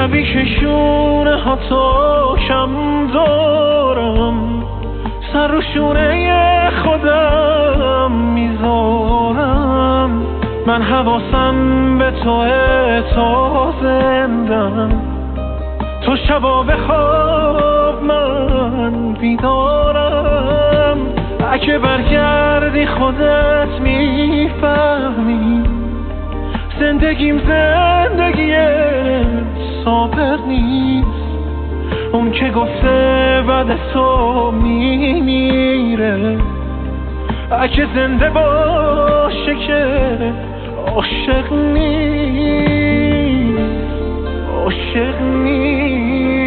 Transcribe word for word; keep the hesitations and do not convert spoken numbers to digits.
شبی که شونه ها تو کم دارم، سر رو شونه خودم میذارم. من حواسم به توه تا زندم، تو شبا بخواب من بیدارم. اگه برگردی خودت میفهمی زندگیم زندگی صابر نیست. اون که گفته بعد تو میمیره، اگه زنده باشه که عاشق نیست، عاشق نیست.